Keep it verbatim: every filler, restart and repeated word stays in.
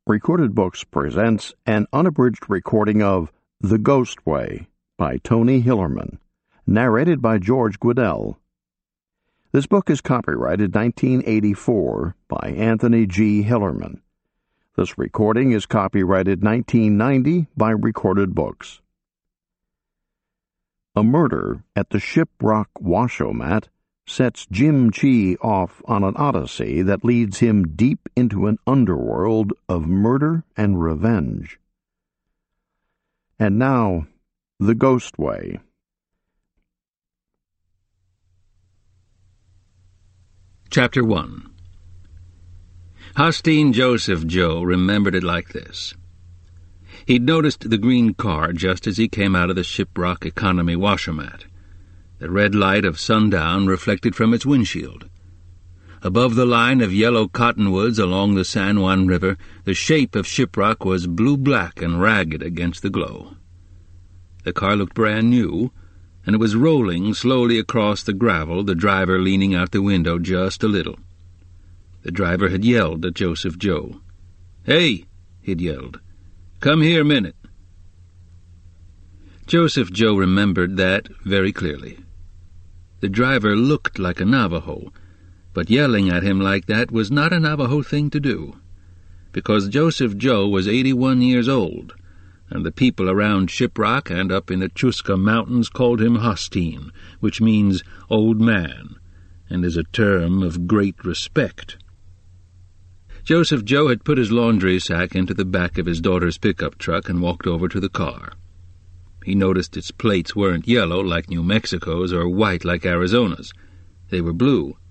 Recorded Books presents an unabridged recording of The Ghost Way by Tony Hillerman, narrated by George Guidell. This book is copyrighted nineteen eighty-four by Anthony G. Hillerman. This recording is copyrighted nineteen ninety by Recorded Books. A murder at the Shiprock Washomat sets Jim Chee off on an odyssey that leads him deep into an underworld of murder and revenge. And now, The Ghost Way. Chapter one. Hostine Joseph Joe remembered it like this. He'd noticed the green car just as he came out of the Shiprock Economy Washomat. The red light of sundown reflected from its windshield. Above the line of yellow cottonwoods along the San Juan River, the shape of Shiprock was blue-black and ragged against the glow. The car looked brand new, and it was rolling slowly across the gravel, the driver leaning out the window just a little. The driver had yelled at Joseph Joe. "Hey," he'd yelled, "come here a minute." Joseph Joe remembered that very clearly. The driver looked like a Navajo, but yelling at him like that was not a Navajo thing to do, because Joseph Joe was eighty-one years old, and the people around Shiprock and up in the Chusca Mountains called him Hostine, which means old man, and is a term of great respect. Joseph Joe had put his laundry sack into the back of his daughter's pickup truck and walked over to the car. He noticed its plates weren't yellow like New Mexico's or white like Arizona's. They were blue,